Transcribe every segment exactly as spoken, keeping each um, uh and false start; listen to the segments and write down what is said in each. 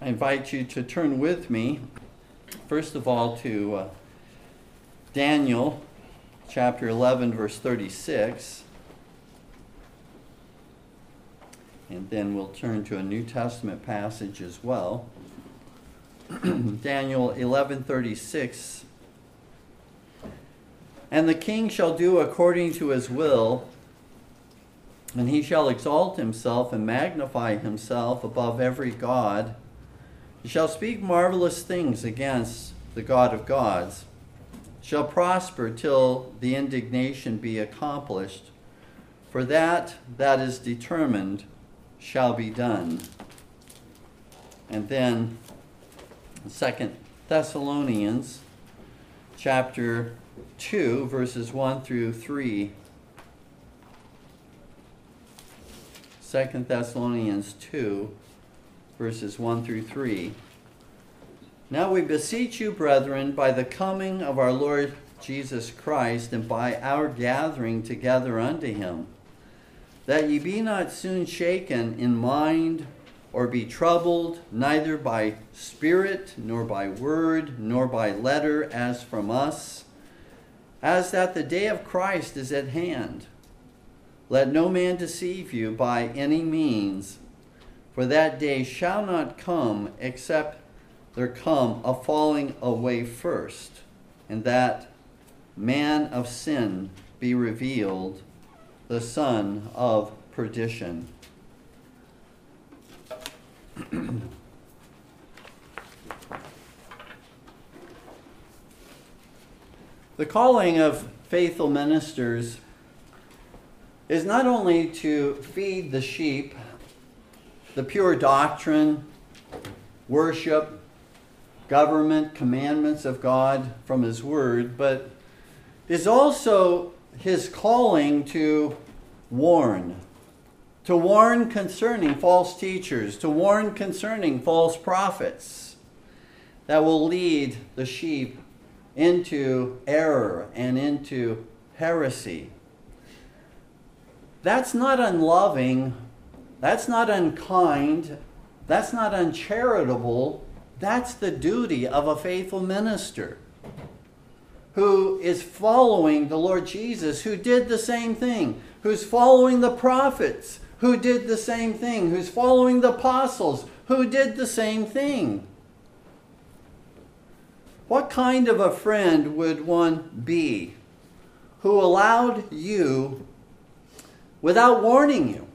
I invite you to turn with me, first of all, to uh, Daniel chapter eleven, verse thirty-six. And then we'll turn to a New Testament passage as well. Daniel eleven thirty-six. And the king shall do according to his will, and he shall exalt himself and magnify himself above every god. He shall speak marvelous things against the God of gods, shall prosper till the indignation be accomplished, for that that is determined shall be done. And then Second Thessalonians chapter two, verses one through three. Second Thessalonians two, verses one through three. Now we beseech you, brethren, by the coming of our Lord Jesus Christ, and by our gathering together unto him, that ye be not soon shaken in mind, or be troubled, neither by spirit, nor by word, nor by letter, as from us, as that the day of Christ is at hand. Let no man deceive you by any means, for that day shall not come, except there come a falling away first, and that man of sin be revealed, the son of perdition. The calling of faithful ministers is not only to feed the sheep the pure doctrine, worship, government, commandments of God from his word, but is also his calling to warn. To warn concerning false teachers, to warn concerning false prophets that will lead the sheep into error and into heresy. That's not unloving. That's not unkind. That's not uncharitable. That's the duty of a faithful minister who is following the Lord Jesus, who did the same thing, who's following the prophets, who did the same thing, who's following the apostles, who did the same thing. What kind of a friend would one be who allowed you, without warning you,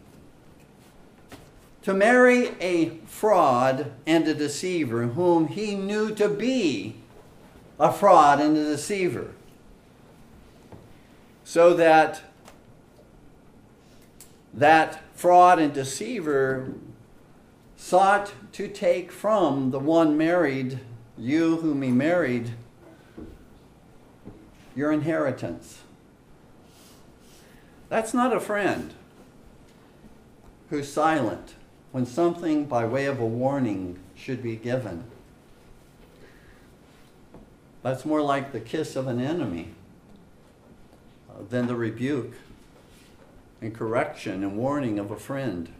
to marry a fraud and a deceiver whom he knew to be a fraud and a deceiver, so that that fraud and deceiver sought to take from the one married, you whom he married, your inheritance? That's not a friend who's silent when something by way of a warning should be given. That's more like the kiss of an enemy uh, than the rebuke and correction and warning of a friend.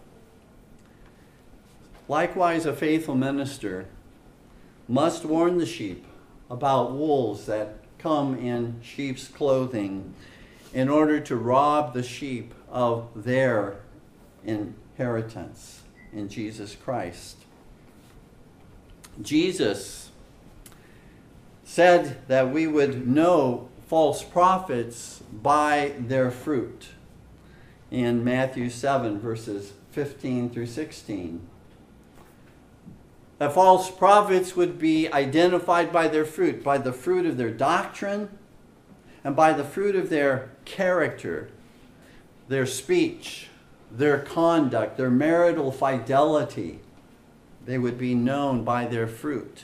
Likewise, a faithful minister must warn the sheep about wolves that come in sheep's clothing in order to rob the sheep of their inheritance in Jesus Christ. Jesus said that we would know false prophets by their fruit in Matthew seven, verses fifteen through sixteen. That false prophets would be identified by their fruit, by the fruit of their doctrine and by the fruit of their character, their speech, their conduct, their marital fidelity. They would be known by their fruit.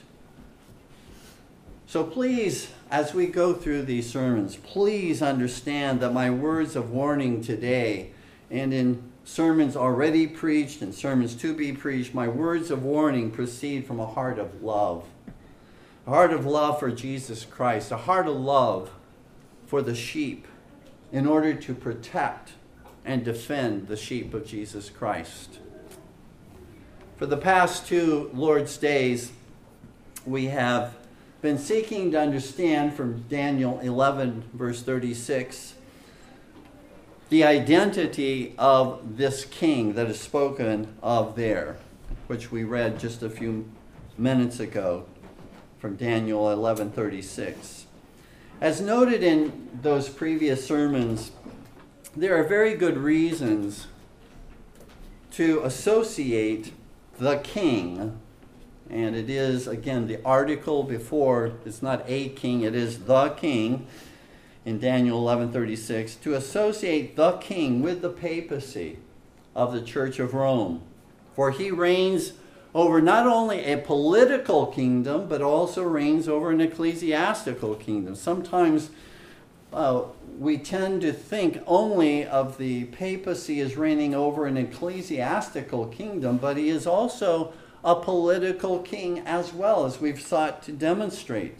So please, as we go through these sermons, please understand that my words of warning today and in sermons already preached and sermons to be preached, my words of warning proceed from a heart of love. A heart of love for Jesus Christ, a heart of love for the sheep in order to protect and defend the sheep of Jesus Christ. For the past two Lord's Days, we have been seeking to understand from Daniel eleven, verse thirty-six, the identity of this king that is spoken of there, which we read just a few minutes ago from Daniel eleven thirty-six. As noted in those previous sermons, there are very good reasons to associate the king, and it is, again, the article before, it's not a king, it is the king in Daniel eleven thirty-six, to associate the king with the papacy of the Church of Rome. For he reigns over not only a political kingdom, but also reigns over an ecclesiastical kingdom. Sometimes uh, we tend to think only of the papacy as reigning over an ecclesiastical kingdom, but he is also a political king as well, as we've sought to demonstrate.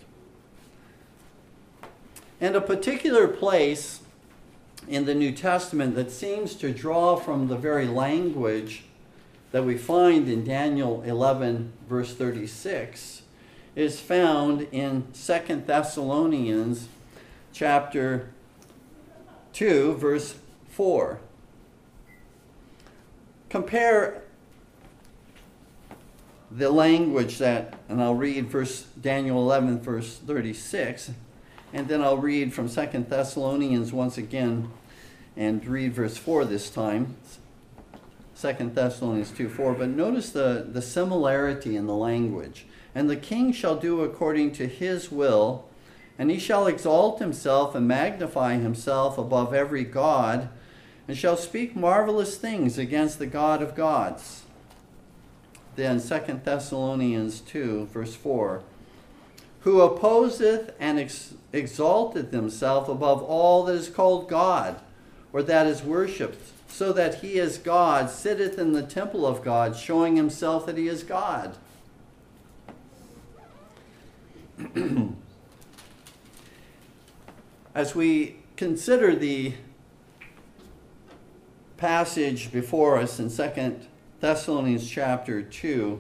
And a particular place in the New Testament that seems to draw from the very language that we find in Daniel eleven, verse thirty-six, is found in Second Thessalonians chapter two, verse four. Compare the language that, and I'll read verse Daniel eleven, verse thirty-six, and then I'll read from Second Thessalonians once again, and read verse four this time. Second Thessalonians two four, but notice the, the similarity in the language. And the king shall do according to his will, and he shall exalt himself and magnify himself above every god, and shall speak marvelous things against the God of gods. Then Second Thessalonians two, verse four, who opposeth and ex- exalteth himself above all that is called God, or that is worshipped, so that he as God sitteth in the temple of God, showing himself that he is God. As we consider the passage before us in Second Thessalonians chapter two,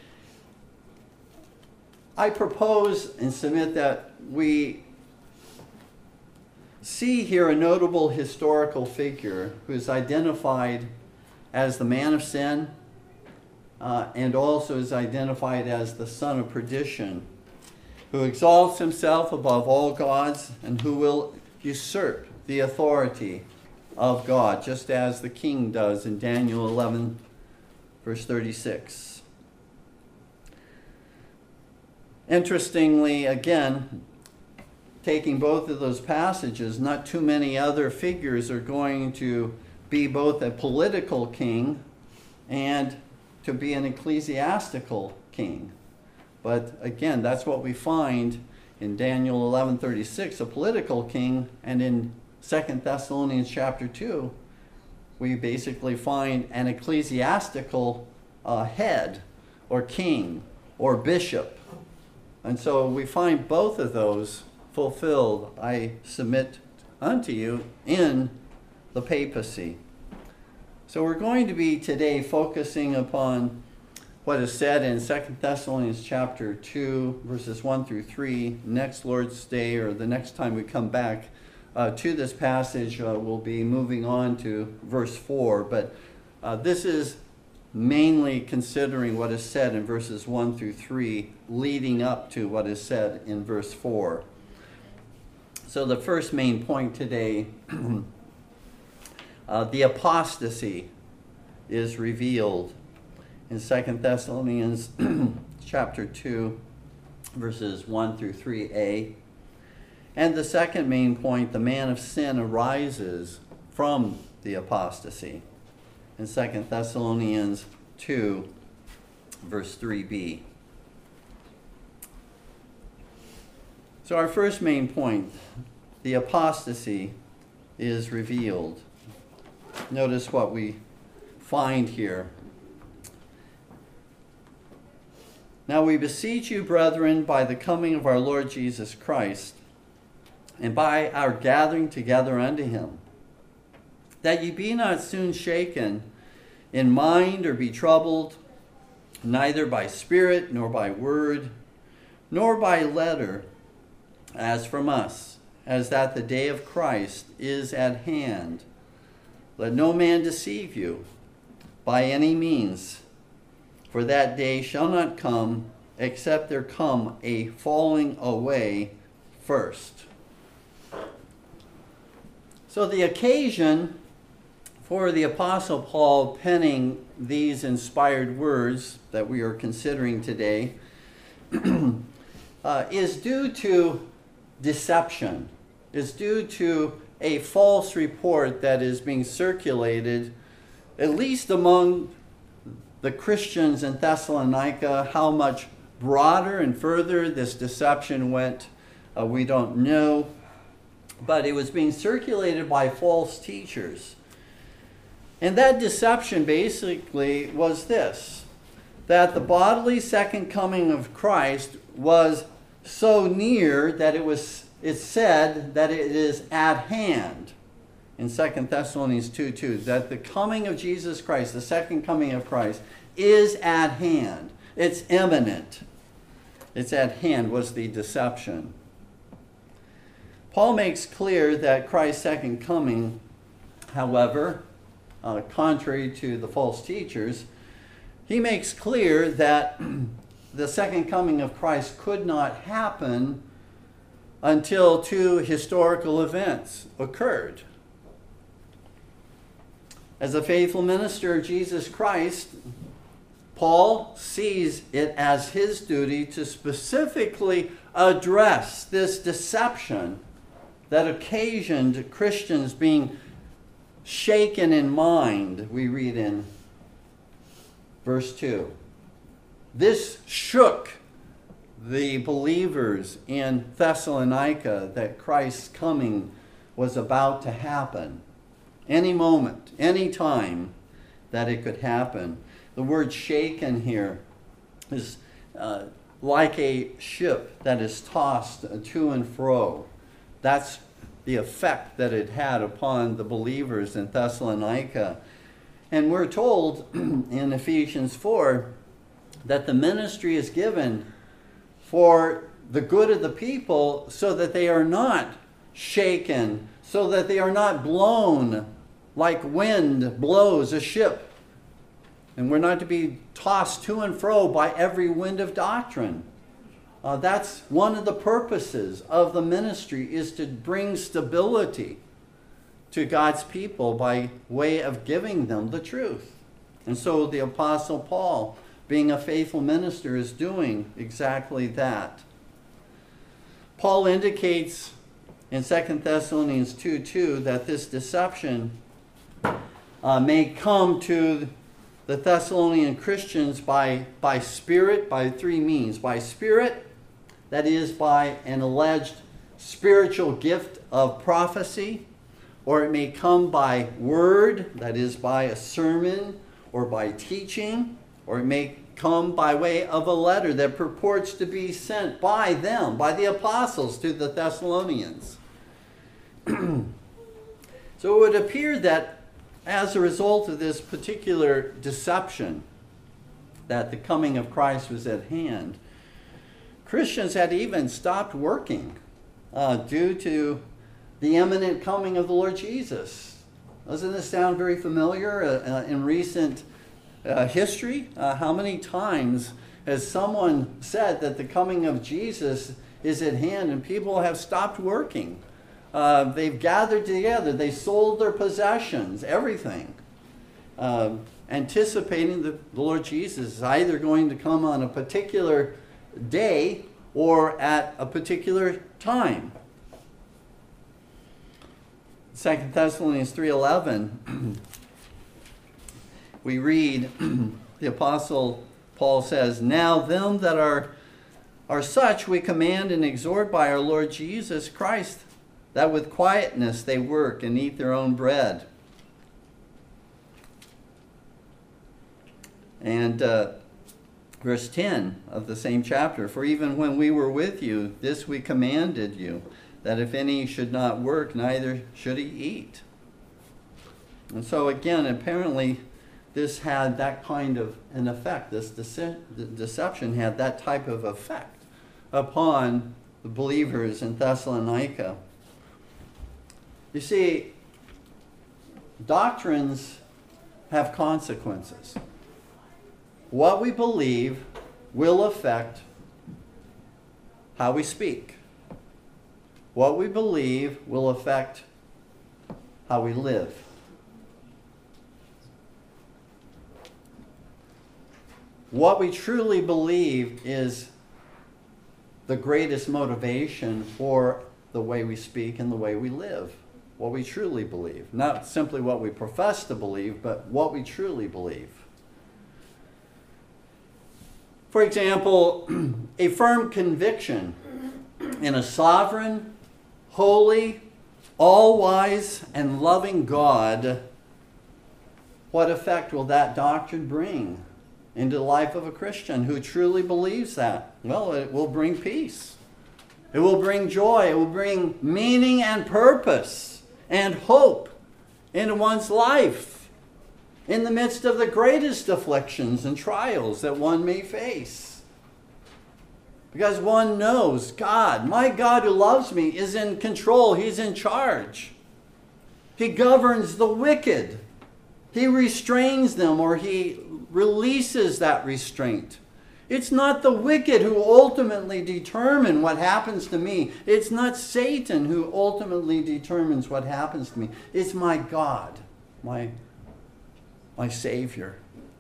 I propose and submit that we see here a notable historical figure who is identified as the man of sin uh, and also is identified as the son of perdition, who exalts himself above all gods and who will usurp the authority of God, just as the king does in Daniel eleven, verse thirty-six. Interestingly, again, taking both of those passages, not too many other figures are going to be both a political king and to be an ecclesiastical king. But again, that's what we find in Daniel eleven thirty-six, a political king, and in Second Thessalonians chapter two, we basically find an ecclesiastical uh, head or king or bishop. And so we find both of those fulfilled, I submit unto you, in the papacy. So we're going to be today focusing upon what is said in Second Thessalonians chapter two, verses one through three. Next Lord's Day, or the next time we come back uh, to this passage, uh, we'll be moving on to verse four. But uh, this is mainly considering what is said in verses one through three, leading up to what is said in verse four. So the first main point today, uh, the apostasy is revealed in Second Thessalonians chapter two, verses one through three a. And the second main point, the man of sin arises from the apostasy in Second Thessalonians two, verse three b. So our first main point, the apostasy is revealed. Notice what we find here. Now we beseech you, brethren, by the coming of our Lord Jesus Christ, and by our gathering together unto him, that ye be not soon shaken in mind or be troubled, neither by spirit, nor by word, nor by letter, as from us, as that the day of Christ is at hand. Let no man deceive you by any means, for that day shall not come, except there come a falling away first. So the occasion for the Apostle Paul penning these inspired words that we are considering today uh, is due to deception, is due to a false report that is being circulated, at least among the Christians in Thessalonica. How much broader and further this deception went, uh, we don't know. But it was being circulated by false teachers. And that deception basically was this, that the bodily second coming of Christ was so near that it was it's said that it is at hand in Second Thessalonians two two, that the coming of Jesus Christ, the second coming of Christ, is at hand. It's imminent. It's at hand was the deception. Paul makes clear that Christ's second coming, however, uh, contrary to the false teachers, he makes clear that the second coming of Christ could not happen until two historical events occurred. As a faithful minister of Jesus Christ, Paul sees it as his duty to specifically address this deception that occasioned Christians being shaken in mind, we read in verse two. This shook the believers in Thessalonica that Christ's coming was about to happen. Any moment, any time that it could happen. The word shaken here is uh, like a ship that is tossed to and fro. That's the effect that it had upon the believers in Thessalonica. And we're told in Ephesians four that the ministry is given for the good of the people so that they are not shaken, so that they are not blown like wind blows a ship. And we're not to be tossed to and fro by every wind of doctrine. Uh, that's one of the purposes of the ministry, is to bring stability to God's people by way of giving them the truth. And so the Apostle Paul, being a faithful minister, is doing exactly that. Paul indicates in Second Thessalonians two two that this deception uh, may come to the Thessalonian Christians by, by spirit, by three means. By spirit, that is by an alleged spiritual gift of prophecy, or it may come by word, that is by a sermon or by teaching, or it may come by way of a letter that purports to be sent by them, by the apostles, to the Thessalonians. So it would appear that as a result of this particular deception, that the coming of Christ was at hand, Christians had even stopped working uh, due to the imminent coming of the Lord Jesus. Doesn't this sound very familiar uh, uh, in recent uh, history? Uh, how many times has someone said that the coming of Jesus is at hand and people have stopped working? Uh, they've gathered together, they sold their possessions, everything, uh, anticipating that the Lord Jesus is either going to come on a particular day or at a particular time. Second Thessalonians three eleven, we read, the Apostle Paul says, "Now them that are, are such we command and exhort by our Lord Jesus Christ, that with quietness they work and eat their own bread." And uh, verse ten of the same chapter, "For even when we were with you, this we commanded you, that if any should not work, neither should he eat." And so again, apparently this had that kind of an effect. This dece- deception had that type of effect upon the believers in Thessalonica. You see, doctrines have consequences. What we believe will affect how we speak. What we believe will affect how we live. What we truly believe is the greatest motivation for the way we speak and the way we live. What we truly believe. Not simply what we profess to believe, but what we truly believe. For example, a firm conviction in a sovereign, holy, all-wise, and loving God, what effect will that doctrine bring into the life of a Christian who truly believes that? Well, it will bring peace. It will bring joy. It will bring meaning and purpose and hope into one's life in the midst of the greatest afflictions and trials that one may face. Because one knows God, my God who loves me, is in control. He's in charge. He governs the wicked. He restrains them, or he releases that restraint. It's not the wicked who ultimately determine what happens to me. It's not Satan who ultimately determines what happens to me. It's my God, my, my Savior,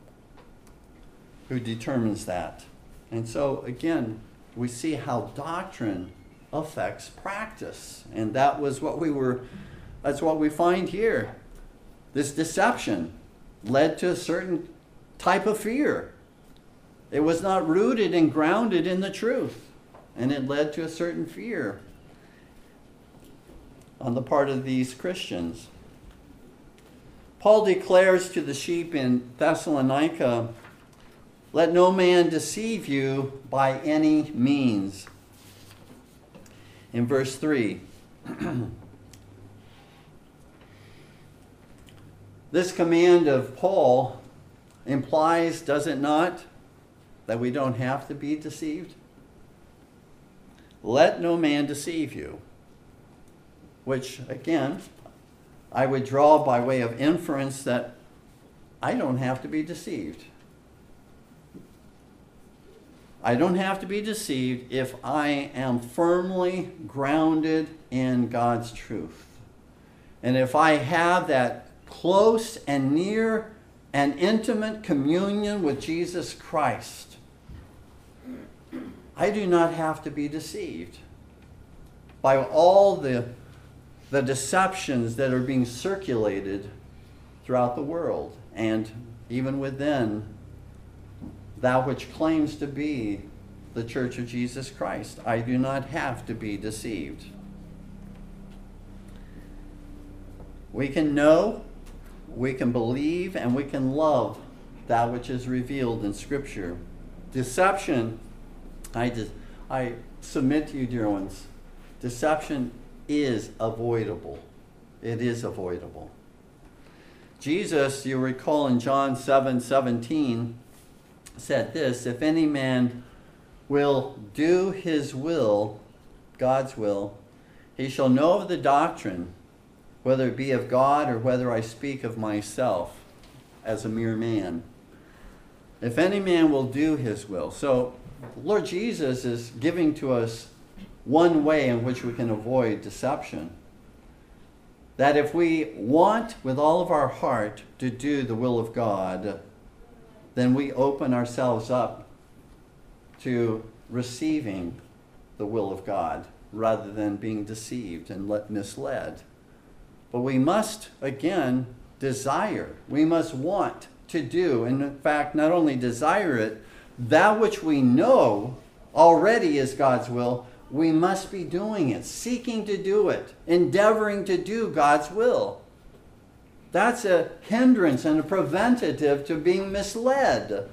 who determines that. And so, again, we see how doctrine affects practice. And that was what we were, that's what we find here. This deception led to a certain type of fear. It was not rooted and grounded in the truth, and it led to a certain fear on the part of these Christians. Paul declares to the sheep in Thessalonica, "Let no man deceive you by any means." In verse three, this command of Paul implies, does it not, that we don't have to be deceived? Let no man deceive you. Which, again, I would draw by way of inference that I don't have to be deceived. I don't have to be deceived if I am firmly grounded in God's truth. And if I have that close and near and intimate communion with Jesus Christ, I do not have to be deceived by all the, the deceptions that are being circulated throughout the world, and even within that which claims to be the Church of Jesus Christ. I do not have to be deceived. We can know, we can believe, and we can love that which is revealed in Scripture. Deception, I, just, I submit to you, dear ones, deception is avoidable. It is avoidable. Jesus, you recall in John seven seventeen, said this, "If any man will do his will, God's will, he shall know of the doctrine, whether it be of God or whether I speak of myself as a mere man. If any man will do his will." So Lord Jesus is giving to us one way in which we can avoid deception. That if we want with all of our heart to do the will of God, then we open ourselves up to receiving the will of God rather than being deceived and misled. But we must, again, desire. We must want to do, and in fact, not only desire it, that which we know already is God's will, we must be doing it, seeking to do it, endeavoring to do God's will. That's a hindrance and a preventative to being misled.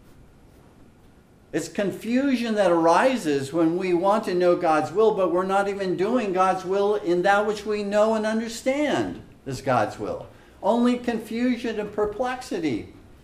It's confusion that arises when we want to know God's will, but we're not even doing God's will in that which we know and understand is God's will. Only confusion and perplexity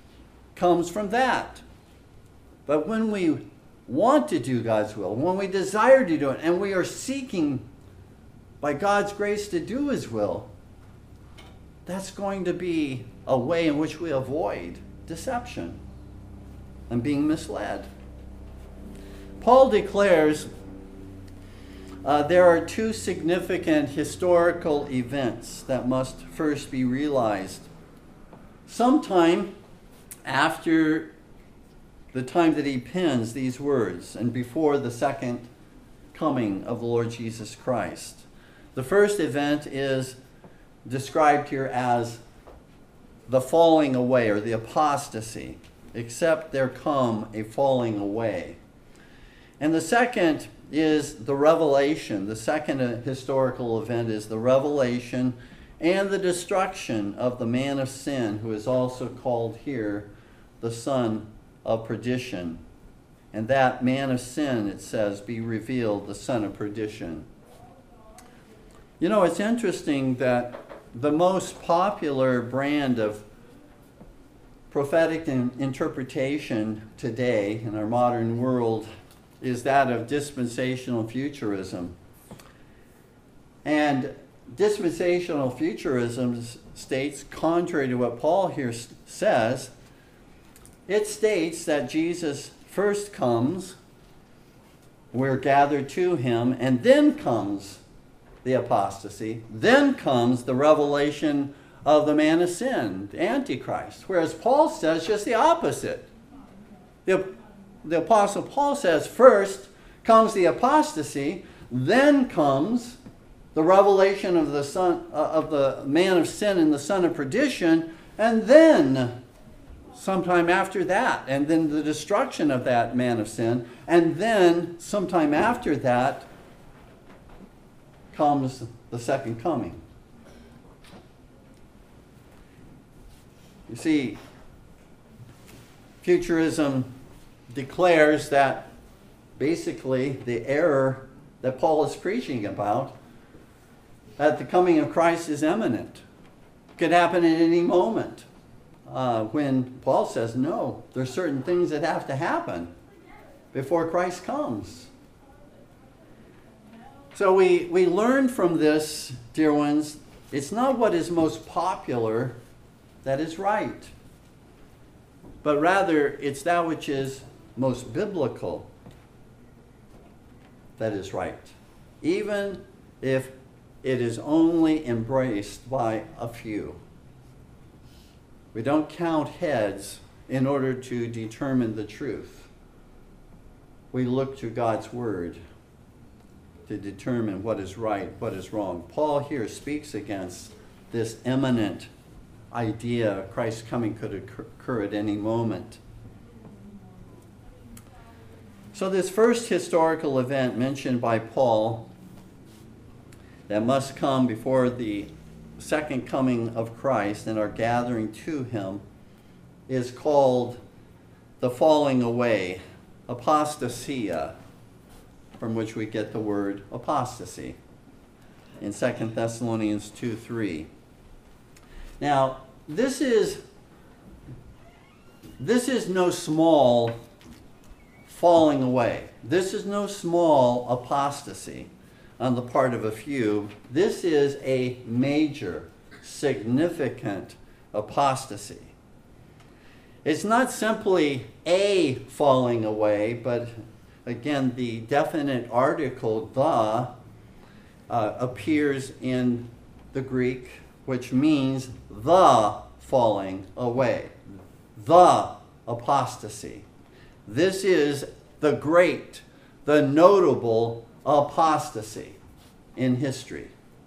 comes from that. But when we want to do God's will, when we desire to do it, and we are seeking by God's grace to do His will, that's going to be a way in which we avoid deception and being misled. Paul declares uh, there are two significant historical events that must first be realized. Sometime after the time that he pens these words and before the second coming of the Lord Jesus Christ. The first event is described here as the falling away or the apostasy, except there come a falling away. And the second is the revelation. The second historical event is the revelation and the destruction of the man of sin, who is also called here the son of perdition. And that man of sin, it says, be revealed, the son of perdition. You know, it's interesting that the most popular brand of prophetic interpretation today in our modern world is that of dispensational futurism. And dispensational futurism states, contrary to what Paul here says, it states that Jesus first comes, we're gathered to him, and then comes the apostasy, then comes the revelation of the man of sin, the Antichrist. Whereas Paul says just the opposite. The, the Apostle Paul says first comes the apostasy, then comes the revelation of the son uh, of the man of sin and the son of perdition, and then sometime after that, and then the destruction of that man of sin, and then sometime after that comes the second coming. You see, futurism declares that basically the error that Paul is preaching about, that the coming of Christ is imminent. It could happen at any moment. Uh, when Paul says, no, there's certain things that have to happen before Christ comes. So we, we learn from this, dear ones, it's not what is most popular that is right, but rather it's that which is most biblical that is right, even if it is only embraced by a few. We don't count heads in order to determine the truth. We look to God's word to determine what is right, what is wrong. Paul here speaks against this imminent idea of Christ's coming could occur at any moment. So this first historical event mentioned by Paul that must come before the second coming of Christ and our gathering to him is called the falling away, apostasia, from which we get the word apostasy in Second Thessalonians two three. Now, this is this is no small falling away. This is no small apostasy on the part of a few. This is a major, significant apostasy. It's not simply a falling away, but again, the definite article, the, uh, appears in the Greek, which means the falling away, the apostasy. This is the great, the notable apostasy in history.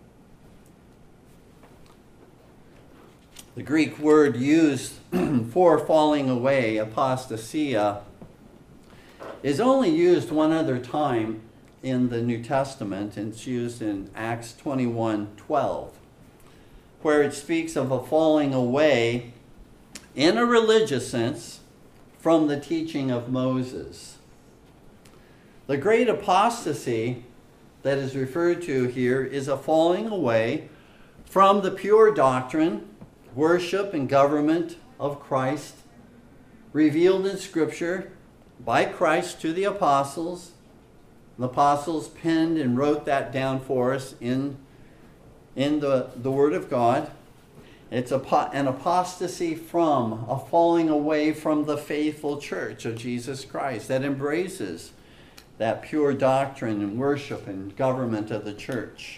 The Greek word used for falling away, apostasia, is only used one other time in the New Testament, and it's used in Acts twenty-one twelve, where it speaks of a falling away in a religious sense from the teaching of Moses. The great apostasy that is referred to here is a falling away from the pure doctrine, worship, and government of Christ revealed in Scripture by Christ to the apostles. The apostles penned and wrote that down for us in, in the, the Word of God. It's a, an apostasy from, a falling away from the faithful church of Jesus Christ that embraces that pure doctrine and worship and government of the church.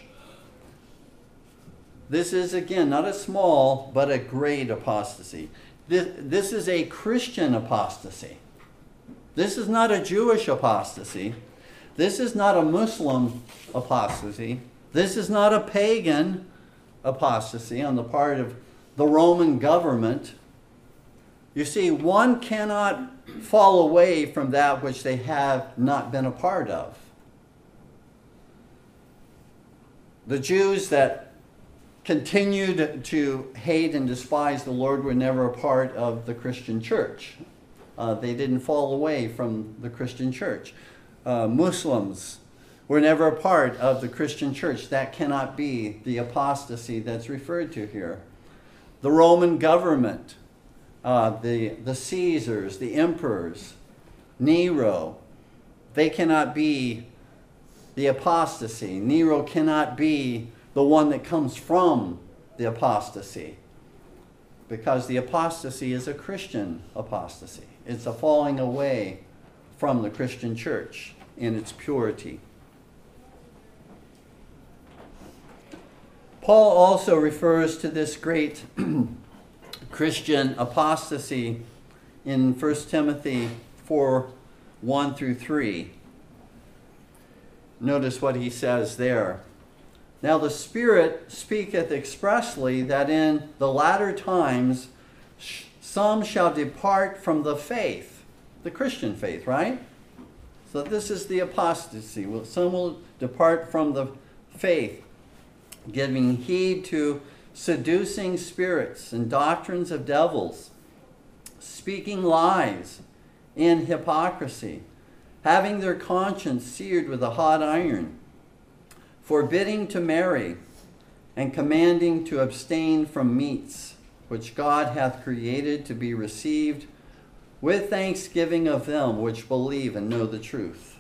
This is, again, not a small, but a great apostasy. This, this is a Christian apostasy. This is not a Jewish apostasy. This is not a Muslim apostasy. This is not a pagan apostasy on the part of the Roman government. You see, one cannot fall away from that which they have not been a part of. The Jews that continued to hate and despise the Lord were never a part of the Christian church. Uh, they didn't fall away from the Christian church. Uh, Muslims were never a part of the Christian church. That cannot be the apostasy that's referred to here. The Roman government, uh, the, the Caesars, the emperors, Nero, they cannot be the apostasy. Nero cannot be the one that comes from the apostasy, because the apostasy is a Christian apostasy. It's a falling away from the Christian church in its purity. Paul also refers to this great Christian apostasy in First Timothy four, one through three. Notice what he says there. Now the Spirit speaketh expressly that in the latter times sh- some shall depart from the faith, the Christian faith, right? So this is the apostasy. Well, some will depart from the faith, giving heed to seducing spirits and doctrines of devils, speaking lies in hypocrisy, having their conscience seared with a hot iron, forbidding to marry, and commanding to abstain from meats, which God hath created to be received with thanksgiving of them which believe and know the truth.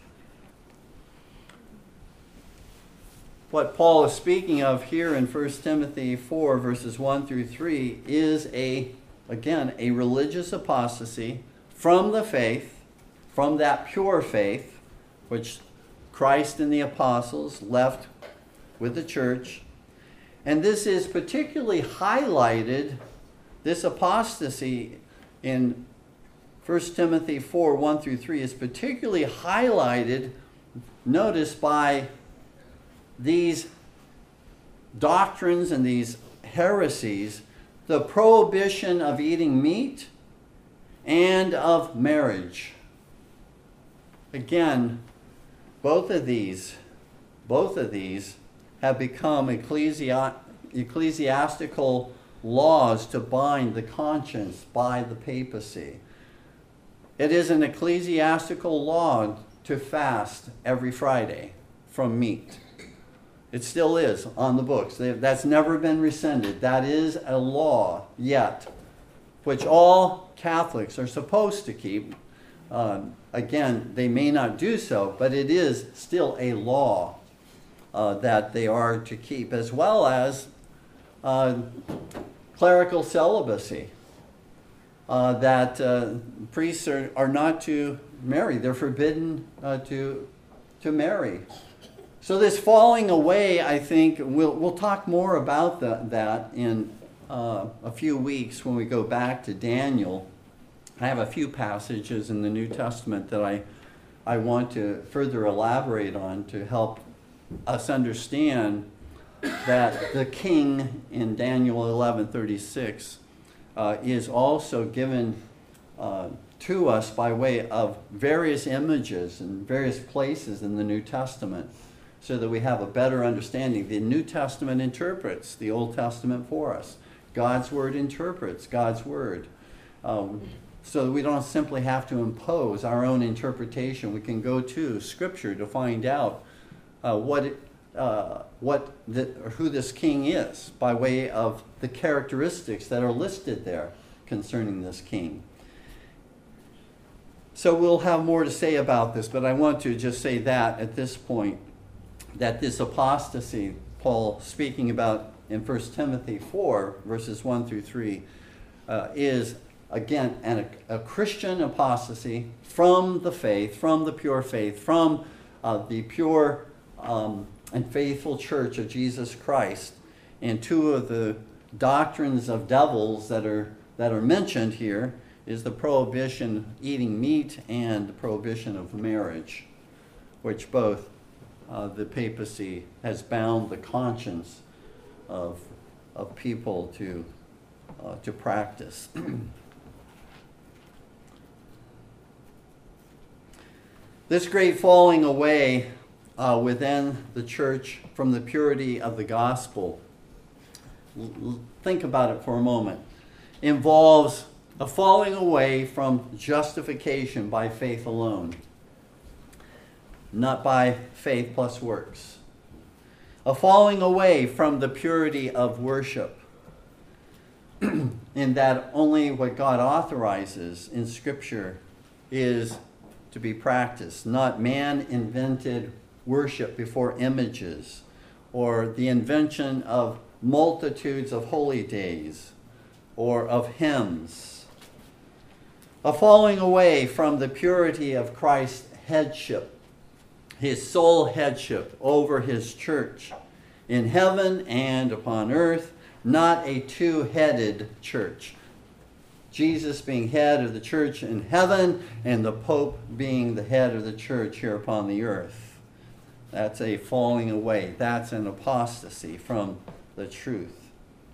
What Paul is speaking of here in First Timothy four, verses one through three, is a, again, a religious apostasy from the faith, from that pure faith, which Christ and the apostles left with the church. And this is particularly highlighted, this apostasy in First Timothy four, one through three is particularly highlighted, notice, by these doctrines and these heresies, the prohibition of eating meat and of marriage. Again, both of these, both of these have become ecclesi- ecclesiastical laws to bind the conscience by the papacy. It is an ecclesiastical law to fast every Friday from meat. It still is on the books. That's never been rescinded. That is a law yet, which all Catholics are supposed to keep. Uh, again, they may not do so, but it is still a law uh, that they are to keep, as well as uh, clerical celibacy. Uh, that uh, priests are, are not to marry. They're forbidden uh, to, to marry. So this falling away, I think, we'll, we'll talk more about the, that in uh, a few weeks when we go back to Daniel. I have a few passages in the New Testament that I, I want to further elaborate on to help us understand that the king in Daniel eleven thirty-six uh, is also given uh, to us by way of various images and various places in the New Testament, so that we have a better understanding. The New Testament interprets the Old Testament for us. God's Word interprets God's Word. Um, so that we don't simply have to impose our own interpretation. We can go to Scripture to find out uh, what it, uh, what the, or who this king is by way of the characteristics that are listed there concerning this king. So we'll have more to say about this, but I want to just say that at this point, that this apostasy, Paul speaking about in First Timothy four, verses one through three, uh, is, again, an, a Christian apostasy from the faith, from the pure faith, from uh, the pure um, and faithful church of Jesus Christ. And two of the doctrines of devils that are, that are mentioned here is the prohibition of eating meat and the prohibition of marriage, which both uh, the papacy has bound the conscience of, of people to, uh, to practice. This great falling away uh, within the church from the purity of the gospel, l- l- think about it for a moment, involves a falling away from justification by faith alone, not by faith plus works. A falling away from the purity of worship, in that only what God authorizes in Scripture is to be practiced, not man-invented worship before images, or the invention of multitudes of holy days, or of hymns. A falling away from the purity of Christ's headship, his sole headship over his church in heaven and upon earth, not a two-headed church. Jesus being head of the church in heaven and the Pope being the head of the church here upon the earth. That's a falling away. That's an apostasy from the truth.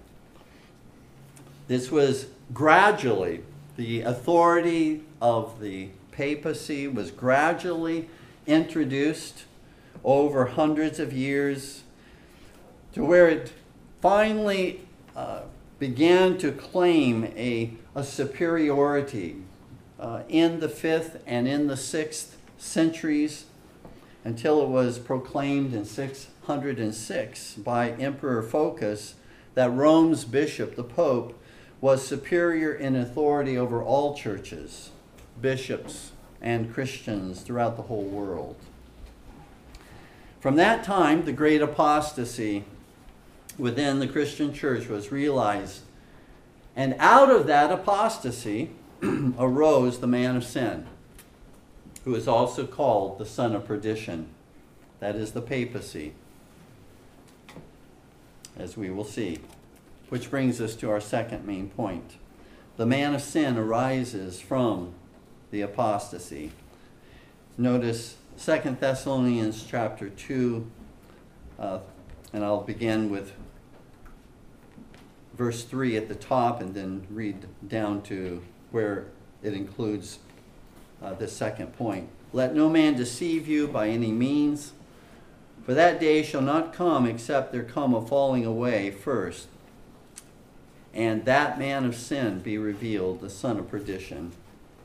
This was gradually, the authority of the papacy was gradually introduced over hundreds of years to where it finally uh, began to claim a, a superiority uh, in the fifth and in the sixth centuries, until it was proclaimed in six hundred six by Emperor Phocas that Rome's bishop, the Pope, was superior in authority over all churches, bishops, and Christians throughout the whole world. From that time, the great apostasy within the Christian church was realized. And out of that apostasy arose the man of sin, who is also called the son of perdition. That is the papacy, as we will see. Which brings us to our second main point. The man of sin arises from the apostasy. Notice Second Thessalonians chapter two, uh, and I'll begin with verse three at the top and then read down to where it includes uh, the second point. Let no man deceive you by any means, for that day shall not come except there come a falling away first, and that man of sin be revealed, the son of perdition.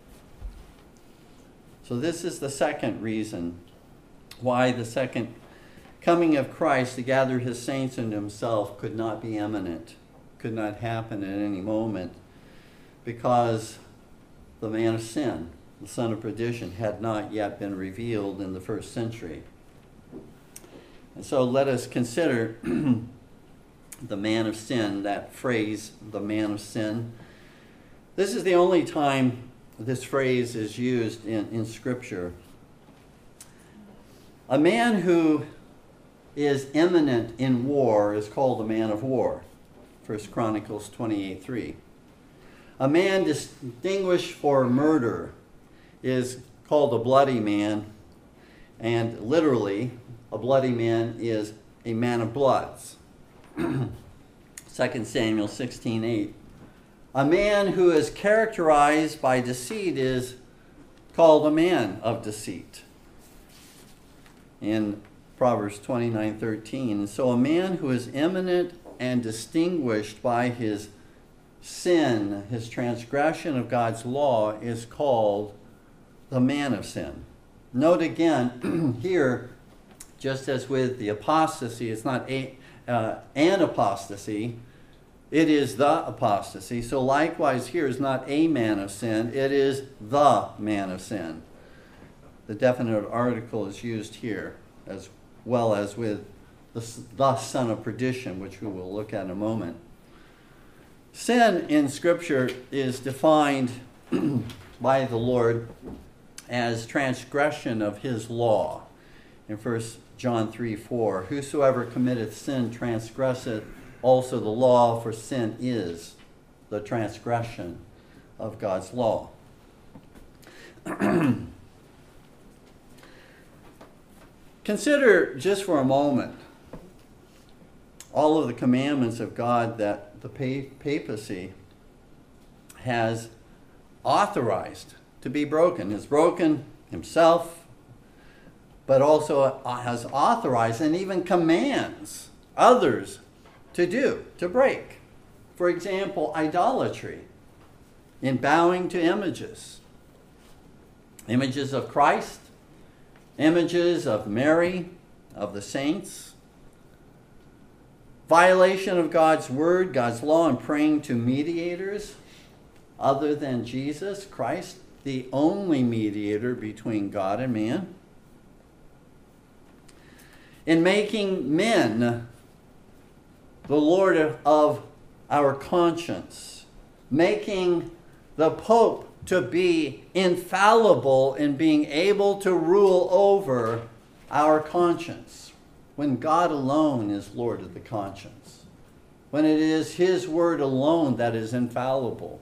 So this is the second reason why the second coming of Christ to gather his saints unto himself could not be imminent, could not happen at any moment, because the man of sin, the son of perdition, had not yet been revealed in the first century. And so let us consider the man of sin, that phrase, the man of sin. This is the only time this phrase is used in, in Scripture. A man who is imminent in war is called a man of war. First Chronicles twenty-eight three. A man distinguished for murder is called a bloody man, and literally, a bloody man is a man of bloods. Second Samuel sixteen eight. A man who is characterized by deceit is called a man of deceit in Proverbs twenty-nine thirteen. And so a man who is eminent and distinguished by his sin, his transgression of God's law, is called the man of sin. Note again, here, just as with the apostasy, it's not a, uh, an apostasy, It is the apostasy. So likewise here is not a man of sin, it is the man of sin. The definite article is used here as well as with the, the son of perdition, which we will look at in a moment. Sin in Scripture is defined by the Lord as transgression of his law. In First John three four, whosoever committeth sin transgresseth also the law, for sin is the transgression of God's law. Consider just for a moment all of the commandments of God that the papacy has authorized to be broken. Has broken himself, but also has authorized and even commands others to do, to break. For example, idolatry, in bowing to images. Images of Christ, images of Mary, of the saints. Violation of God's word, God's law, and praying to mediators other than Jesus Christ, the only mediator between God and man. In making men the Lord of our conscience, making the Pope to be infallible in being able to rule over our conscience, when God alone is Lord of the conscience, when it is his word alone that is infallible.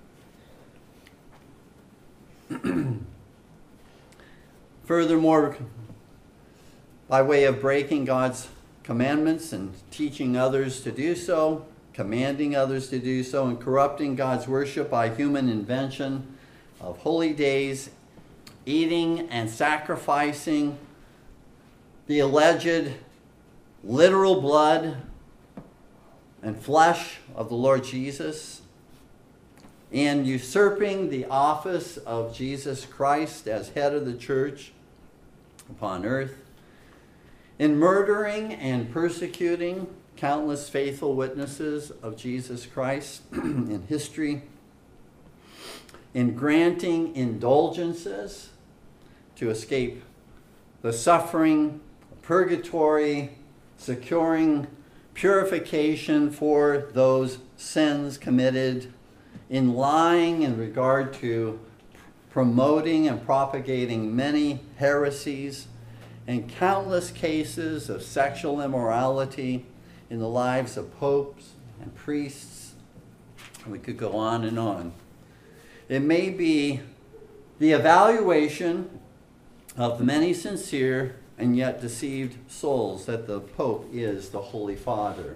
Furthermore, by way of breaking God's commandments and teaching others to do so, commanding others to do so, and corrupting God's worship by human invention of holy days, eating and sacrificing the alleged literal blood and flesh of the Lord Jesus, in usurping the office of Jesus Christ as head of the church upon earth, in murdering and persecuting countless faithful witnesses of Jesus Christ in history, in granting indulgences to escape the suffering, purgatory, securing purification for those sins committed, in lying in regard to promoting and propagating many heresies, and countless cases of sexual immorality in the lives of popes and priests. We could go on and on. It may be the evaluation of the many sincere and yet deceived souls that the Pope is the Holy Father.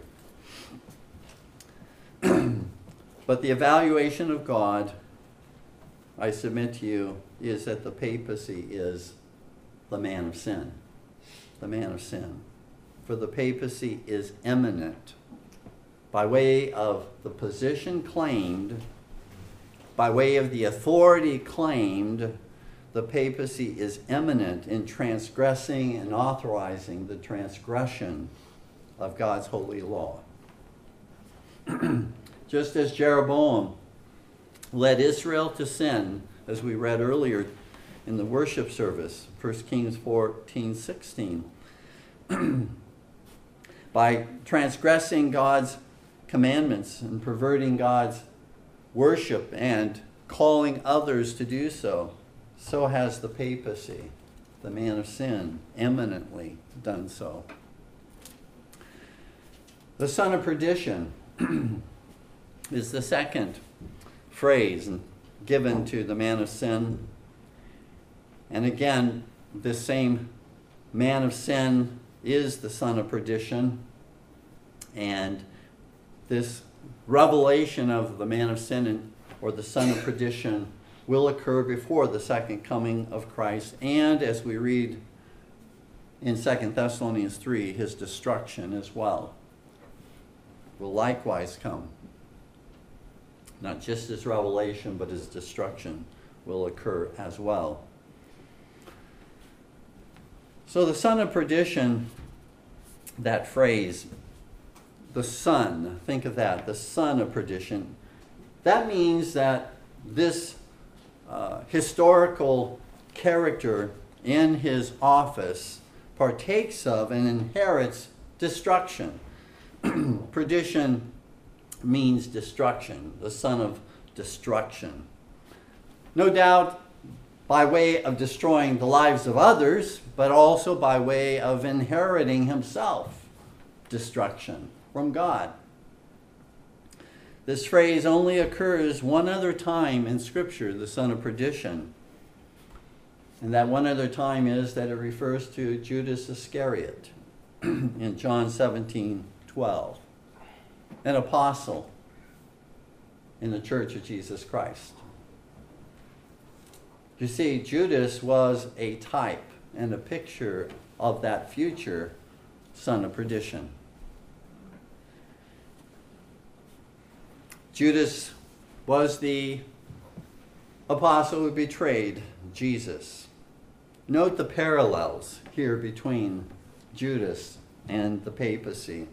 But the evaluation of God, I submit to you, is that the papacy is the man of sin. The man of sin. For the papacy is eminent by way of the position claimed, by way of the authority claimed. The papacy is eminent in transgressing and authorizing the transgression of God's holy law. Just as Jeroboam led Israel to sin, as we read earlier in the worship service, First Kings fourteen sixteen, by transgressing God's commandments and perverting God's worship and calling others to do so, so has the papacy, the man of sin, eminently done so. The son of perdition is the second phrase given to the man of sin. And again, this same man of sin is the son of perdition. And this revelation of the man of sin or the son of perdition will occur before the second coming of Christ. And as we read in Second Thessalonians three, his destruction as well will likewise come. Not just his revelation, but his destruction will occur as well. So the son of perdition, that phrase, the son. Think of that, the son of perdition. That means that this uh, historical character in his office partakes of and inherits destruction. Perdition means destruction, the son of destruction. No doubt by way of destroying the lives of others, but also by way of inheriting himself destruction from God. This phrase only occurs one other time in Scripture, the son of perdition. And that one other time is that it refers to Judas Iscariot in John seventeen twelve, an apostle in the Church of Jesus Christ. You see, Judas was a type and a picture of that future son of perdition. Judas was the apostle who betrayed Jesus. Note the parallels here between Judas and the papacy.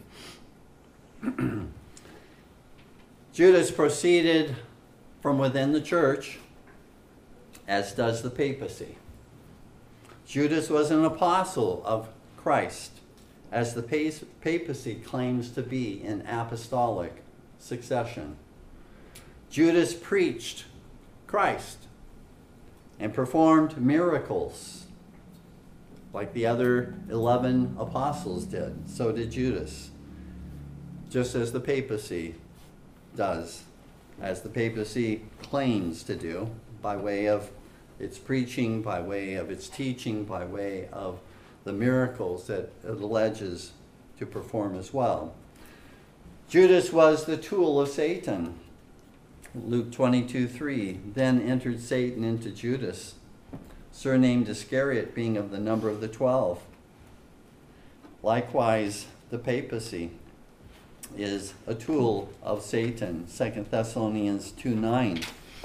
Judas proceeded from within the church, as does the papacy. Judas was an apostle of Christ, as the papacy claims to be in apostolic succession. Judas preached Christ and performed miracles like the other eleven apostles did. So did Judas, just as the papacy does, as the papacy claims to do, by way of its preaching, by way of its teaching, by way of the miracles that it alleges to perform as well. Judas was the tool of Satan. Luke twenty-two three, then entered Satan into Judas, surnamed Iscariot, being of the number of the twelve. Likewise, the papacy is a tool of Satan, Second Thessalonians two nine.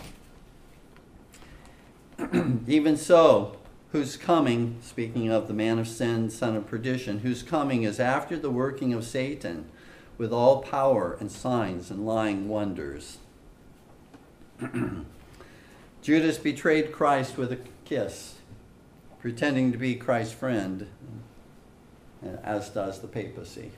Even so, whose coming, speaking of the man of sin, son of perdition, whose coming is after the working of Satan, with all power and signs and lying wonders. Judas betrayed Christ with a kiss, pretending to be Christ's friend, as does the papacy.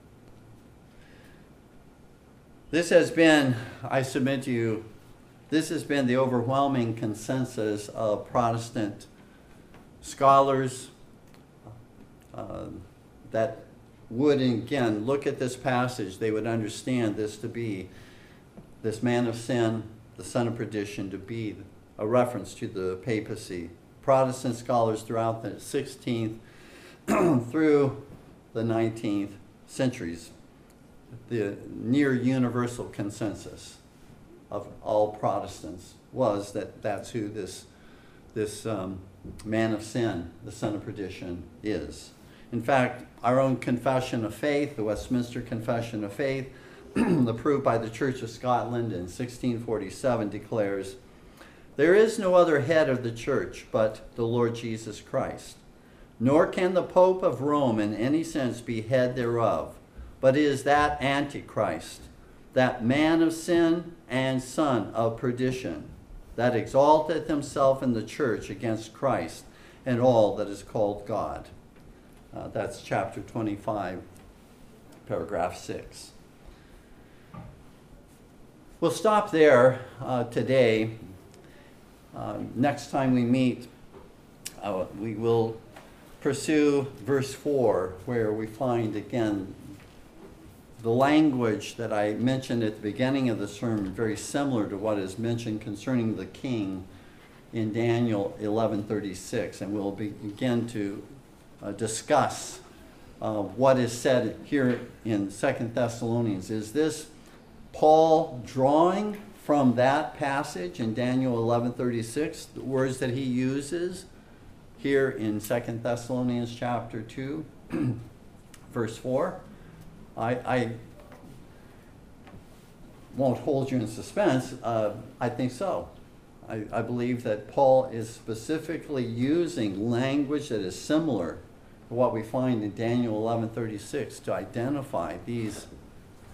This has been, I submit to you, this has been the overwhelming consensus of Protestant scholars uh, that would, again, look at this passage. They would understand this to be, this man of sin, the son of perdition, to be a reference to the papacy. Protestant scholars throughout the sixteenth through the nineteenth centuries, the near universal consensus of all Protestants was that that's who this, this um, man of sin, the son of perdition, is. In fact, our own Confession of Faith, the Westminster Confession of Faith, approved by the Church of Scotland in sixteen forty-seven, declares, "There is no other head of the church but the Lord Jesus Christ, nor can the Pope of Rome in any sense be head thereof, but is that Antichrist, that man of sin and son of perdition, that exalteth himself in the church against Christ and all that is called God." Uh, that's chapter twenty-five, paragraph six. We'll stop there uh, today. Uh, next time we meet, uh, we will pursue verse four, where we find again the language that I mentioned at the beginning of the sermon, very similar to what is mentioned concerning the king in Daniel eleven thirty-six, and we'll begin to uh, discuss uh, what is said here in Second Thessalonians. Is this Paul drawing from that passage in Daniel eleven thirty-six, the words that he uses here in Second Thessalonians chapter two, verse four? I, I won't hold you in suspense. Uh, I think so. I, I believe that Paul is specifically using language that is similar to what we find in Daniel eleven thirty-six to identify these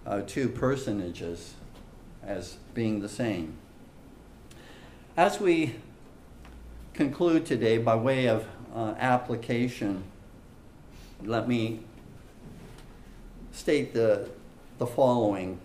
uh, two personages as being the same. As we conclude today, by way of uh, application, let me state the, the following.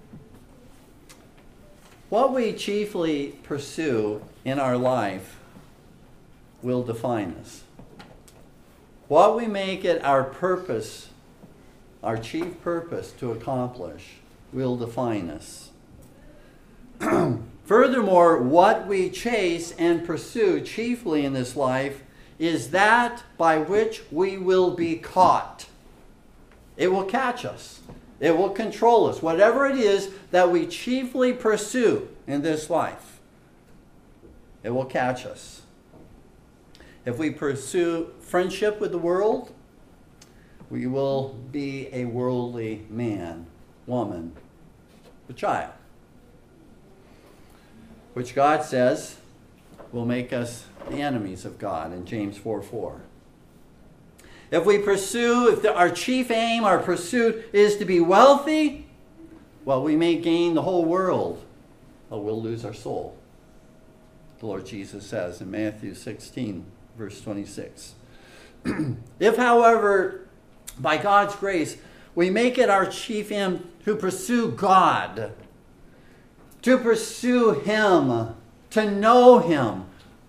What we chiefly pursue in our life will define us. What we make it our purpose, our chief purpose to accomplish, will define us. Furthermore, what we chase and pursue chiefly in this life is that by which we will be caught. It will catch us. It will control us. Whatever it is that we chiefly pursue in this life, it will catch us. If we pursue friendship with the world, we will be a worldly man, woman, a child, which God says will make us the enemies of God in James four four. If we pursue, if the, our chief aim, our pursuit is to be wealthy, well, we may gain the whole world, but we'll lose our soul. The Lord Jesus says in Matthew sixteen, verse twenty-six. If, however, by God's grace, we make it our chief aim to pursue God, to pursue Him, to know Him,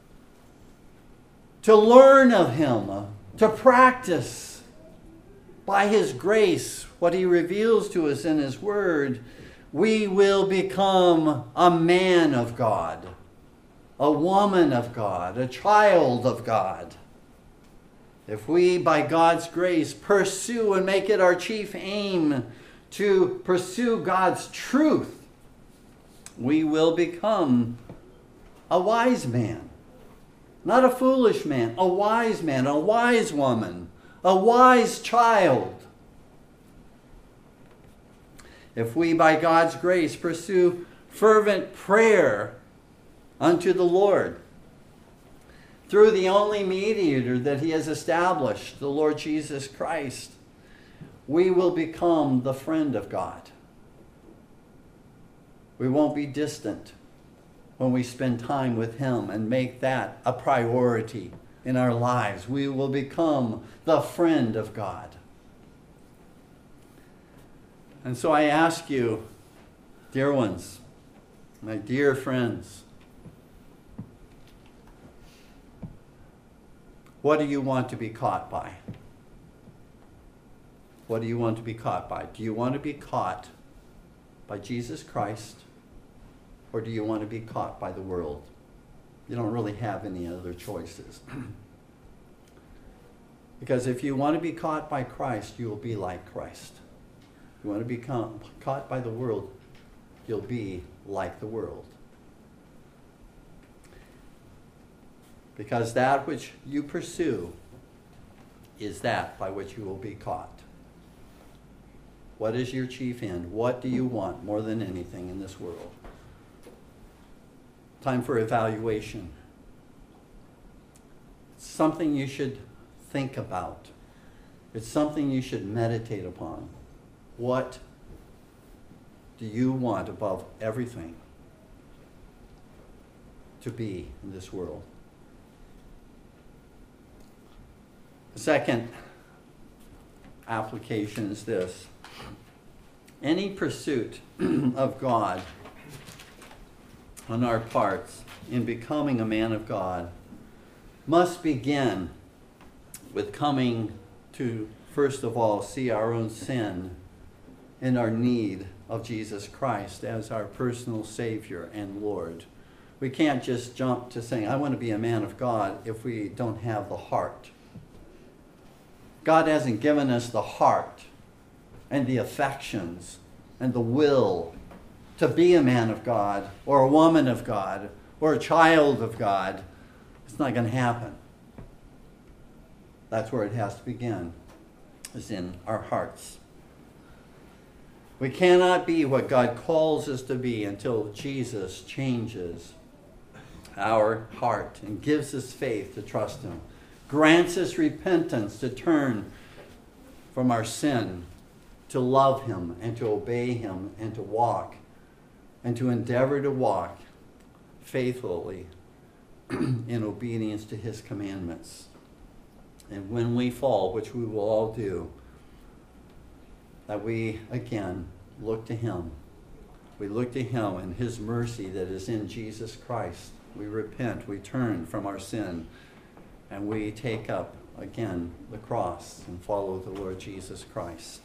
to learn of Him, to practice by His grace what He reveals to us in His Word, we will become a man of God, a woman of God, a child of God. If we, by God's grace, pursue and make it our chief aim to pursue God's truth, we will become a wise man. Not a foolish man, a wise man, a wise woman, a wise child. If we, by God's grace, pursue fervent prayer unto the Lord, through the only mediator that He has established, the Lord Jesus Christ, we will become the friend of God. We won't be distant when we spend time with Him and make that a priority in our lives. We will become the friend of God. And so I ask you, dear ones, my dear friends, what do you want to be caught by? What do you want to be caught by? Do you want to be caught by Jesus Christ, or do you want to be caught by the world? You don't really have any other choices. Because if you want to be caught by Christ, you will be like Christ. If you want to be caught by the world, you'll be like the world. Because that which you pursue is that by which you will be caught. What is your chief end? What do you want more than anything in this world? Time for evaluation. It's something you should think about. It's something you should meditate upon. What do you want above everything to be in this world? The second application is this. Any pursuit of God on our parts in becoming a man of God must begin with coming to, first of all, see our own sin and our need of Jesus Christ as our personal Savior and Lord. We can't just jump to saying, I want to be a man of God, if we don't have the heart. God hasn't given us the heart and the affections and the will to be a man of God or a woman of God or a child of God. It's not going to happen. That's where it has to begin, is in our hearts. We cannot be what God calls us to be until Jesus changes our heart and gives us faith to trust Him, grants us repentance to turn from our sin to love him and to obey him and to walk and to endeavor to walk faithfully in obedience to his commandments. And when we fall, which we will all do, that we again look to him. We look to him and his mercy that is in Jesus Christ. We repent, we turn from our sin, and we take up again the cross and follow the Lord Jesus Christ.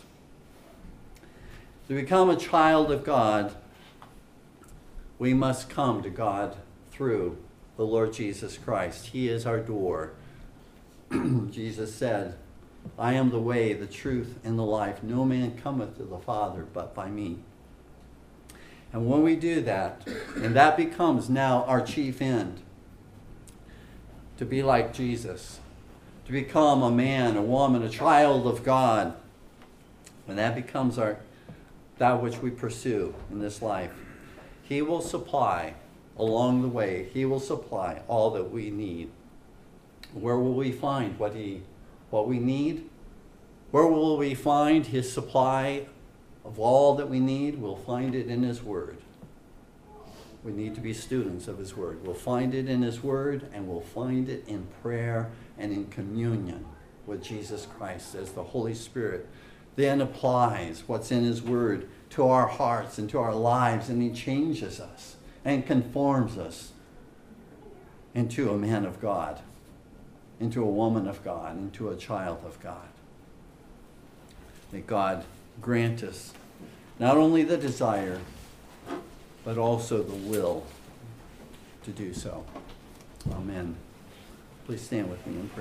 To become a child of God, we must come to God through the Lord Jesus Christ. He is our door. Jesus said, I am the way, the truth, and the life. No man cometh to the Father but by me. And when we do that, and that becomes now our chief end, to be like Jesus, to become a man, a woman, a child of God, when that becomes our that which we pursue in this life, he will supply along the way, he will supply all that we need. Where will we find what he what we need? Where will we find his supply of all that we need? We'll find it in his word. We need to be students of his word. We'll find it in his word, and we'll find it in prayer and in communion with Jesus Christ as the Holy Spirit then applies what's in his word to our hearts and to our lives, and he changes us and conforms us into a man of God, into a woman of God, into a child of God. May God grant us not only the desire, but also the will to do so. Amen. Please stand with me in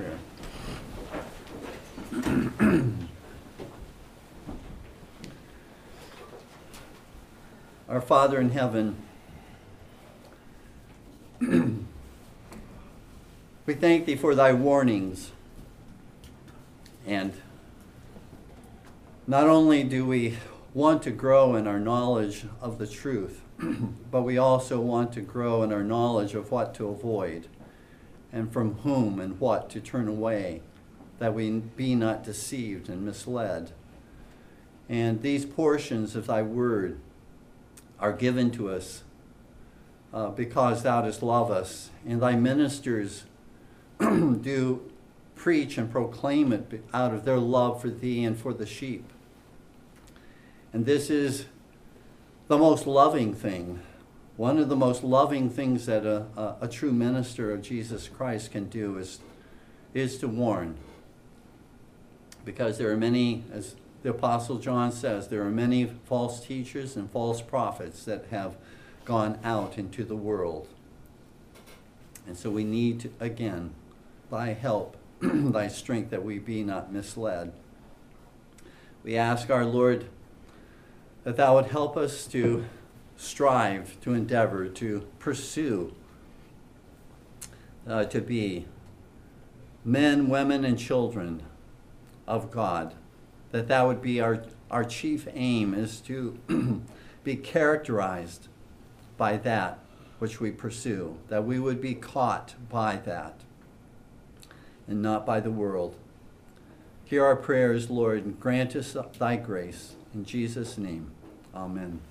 prayer. Our Father in heaven, we thank thee for thy warnings. And not only do we want to grow in our knowledge of the truth, but we also want to grow in our knowledge of what to avoid and from whom and what to turn away, that we be not deceived and misled. And these portions of thy word are given to us uh, because thou dost love us, and thy ministers do preach and proclaim it out of their love for thee and for the sheep. And this is the most loving thing, one of the most loving things that a, a, a true minister of Jesus Christ can do is, is to warn. Because there are many, as the Apostle John says, there are many false teachers and false prophets that have gone out into the world. And so we need, to, again, thy help, thy strength, that we be not misled. We ask our Lord that thou would help us to strive, to endeavor, to pursue, uh, to be men, women, and children of God. That that would be our, our chief aim, is to be characterized by that which we pursue, that we would be caught by that and not by the world. Hear our prayers, Lord, and grant us thy grace. In Jesus' name, amen.